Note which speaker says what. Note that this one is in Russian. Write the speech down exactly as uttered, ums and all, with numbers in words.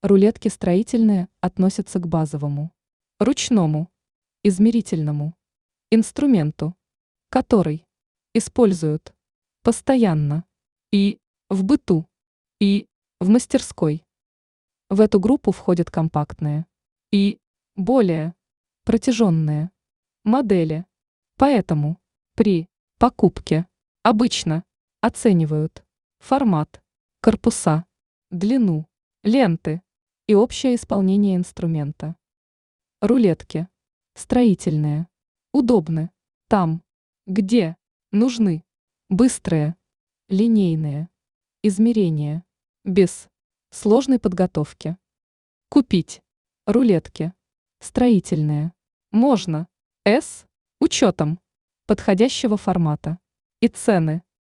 Speaker 1: Рулетки строительные относятся к базовому, ручному, измерительному инструменту, который используют постоянно и в быту, и в мастерской. В эту группу входят компактные и более протяженные модели. Поэтому при покупке обычно оценивают формат, корпуса, длину, ленты и общее исполнение инструмента. Рулетки строительные удобны там, где нужны быстрые, линейные измерения без сложной подготовки. Купить рулетки строительные можно с учетом подходящего формата и цены.